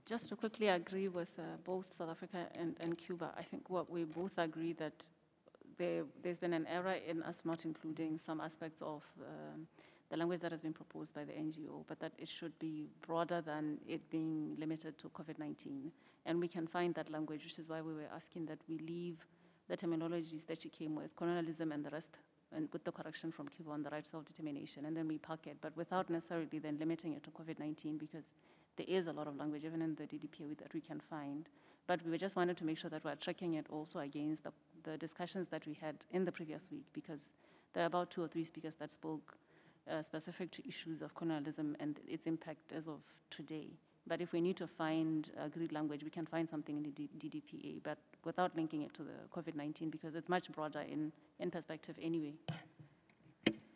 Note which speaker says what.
Speaker 1: Just to quickly agree with both South Africa and Cuba, I think what we both agree that there's been an error in us not including some aspects of the language that has been proposed by the NGO, but that it should be broader than it being limited to COVID-19. And we can find that language, which is why we were asking that we leave the terminologies that you came with, colonialism and the rest, and with the correction from Cuba on the right of self-determination, and then we park it, but without necessarily then limiting it to COVID-19, because there is a lot of language, even in the DDPA, that we can find. But we just wanted to make sure that we're tracking it also against the discussions that we had in the previous week, because there are about 2 or 3 speakers that spoke specific to issues of colonialism and its impact as of today. But if we need to find agreed language, we can find something in the DDPA, but without linking it to the COVID-19, because it's much broader in perspective anyway.